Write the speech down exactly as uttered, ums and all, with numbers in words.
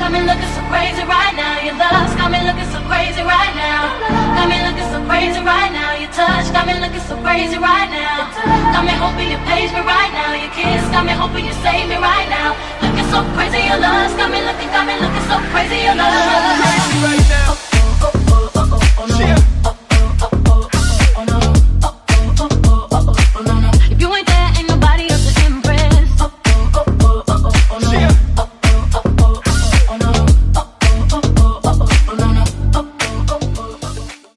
got me looking so crazy right now. Your love's got me looking so crazy right now. Got me looking so crazy right now. Your touch got me looking so crazy right now. Got me hoping you page me right now. Your kiss got me hoping you save me right now. Looking so crazy, your love's got me looking, got me looking so crazy, your love.